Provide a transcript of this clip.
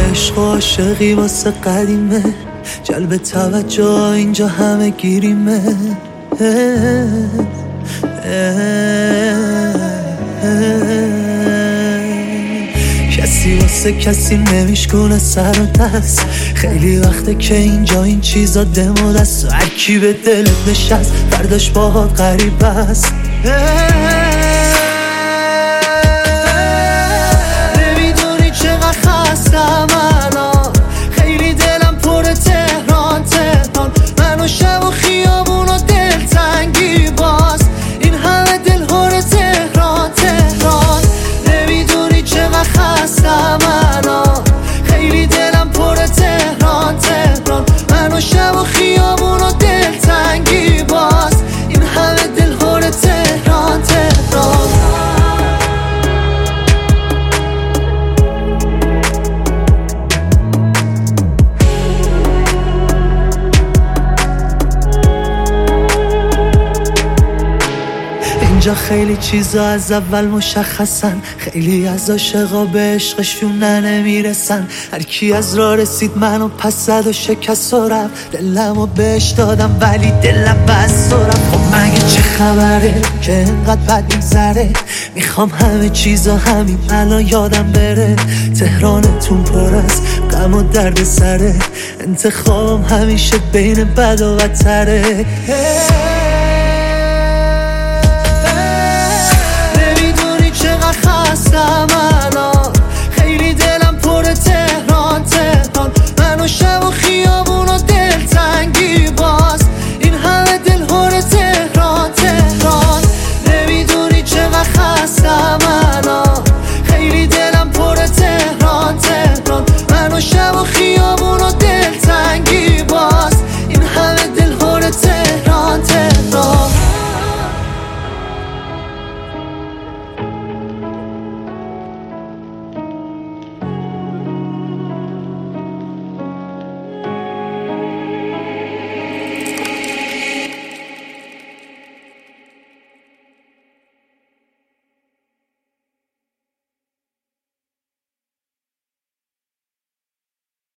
عشق و عاشقی واسه قدیمه، جلب توجه اینجا همه گیریمه. کسی واسه کسی نمیشکنه سر و دست، خیلی وقته که اینجا این چیزا دم دست، هر کی به دلت نشست فرداش باهات غریب است. نمیدونی چقدر خستم الان، خیلی دلم پر تهران تهران، من و شب و خیابون و دلتنگی باز، این همه دل هر تهران تهران. نمیدونی چقدر خستم الان، خیلی دلم پر تهران تهران، من و شب و خیابون و دلتنگی باز، این همه دل هر تهران تهران. اینجا خیلی چیزا از اول مشخصن، خیلی از عاشقا به عشقشون نمیرسن، هر کی از راه رسید منو پس زد و شکست و رفت، دلمو بهش دادم ولی دلم بس و رفت. خب مگه چه خبره که انقدر بد میگذره، میخوام همه چیزا همین الان یادم بره، تهرانتون پر از غم و درد سره، انتخابم همیشه بین بد و بدتره.